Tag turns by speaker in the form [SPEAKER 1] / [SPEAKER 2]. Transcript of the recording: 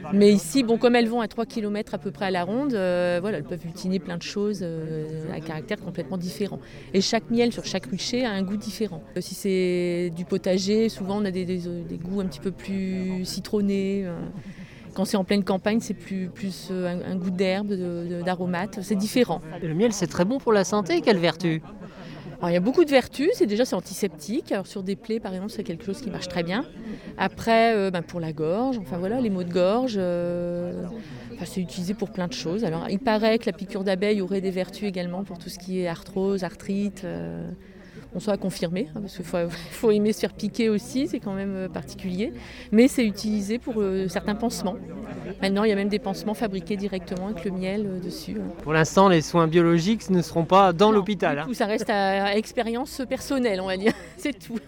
[SPEAKER 1] Mais ici, bon, comme elles vont à 3 km à peu près à la ronde, voilà, elles peuvent butiner plein de choses à caractère complètement différent. Et chaque miel sur chaque rucher a un goût différent. Si c'est du potager, souvent on a des goûts un petit peu plus citronnés. Quand c'est en pleine campagne, c'est plus un goût d'herbe, d'aromates, c'est différent.
[SPEAKER 2] Le miel, c'est très bon pour la santé, quelle vertu?
[SPEAKER 1] Alors, il y a beaucoup de vertus, c'est antiseptique. Alors, sur des plaies, par exemple, c'est quelque chose qui marche très bien. Après, pour la gorge, enfin voilà, les maux de gorge, c'est utilisé pour plein de choses. Alors, il paraît que la piqûre d'abeille aurait des vertus également pour tout ce qui est arthrose, arthrite. On soit confirmé, parce qu'il faut aimer se faire piquer aussi, c'est quand même particulier. Mais c'est utilisé pour certains pansements. Maintenant, il y a même des pansements fabriqués directement avec le miel dessus.
[SPEAKER 2] Pour l'instant, les soins biologiques ne seront pas dans l'hôpital.
[SPEAKER 1] Ça reste à expérience personnelle, on va dire. C'est tout.